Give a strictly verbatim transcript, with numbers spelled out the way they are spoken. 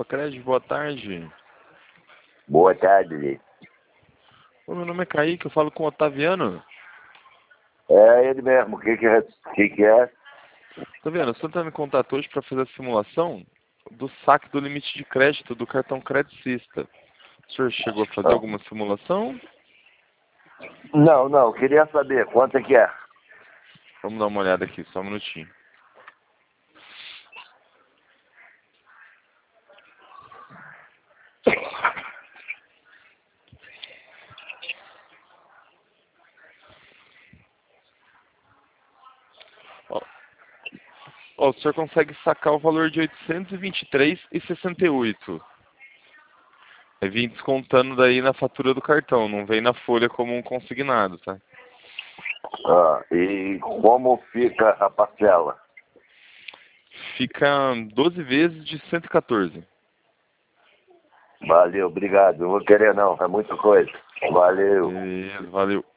Crédito, boa tarde. Boa tarde, Lê. Ô, meu nome é Kaique, eu falo com o Otaviano. É ele mesmo. O que que é? Que que é? Tá vendo? O senhor tá me contatou hoje para fazer a simulação do saque do limite de crédito do cartão Credicista. O senhor chegou a fazer Não, alguma simulação? não, não. Queria saber quanto é que é. Vamos dar uma olhada aqui, só um minutinho. Ó, ó, o senhor consegue sacar o valor de oitocentos e vinte e três reais e sessenta e oito centavos. Vai vir descontando daí na fatura do cartão, não vem na folha como um consignado, tá? Ah, e como fica a parcela? Fica doze vezes de cento e quatorze. Valeu, obrigado. Não vou querer não. É muita coisa. Valeu. Beleza, valeu.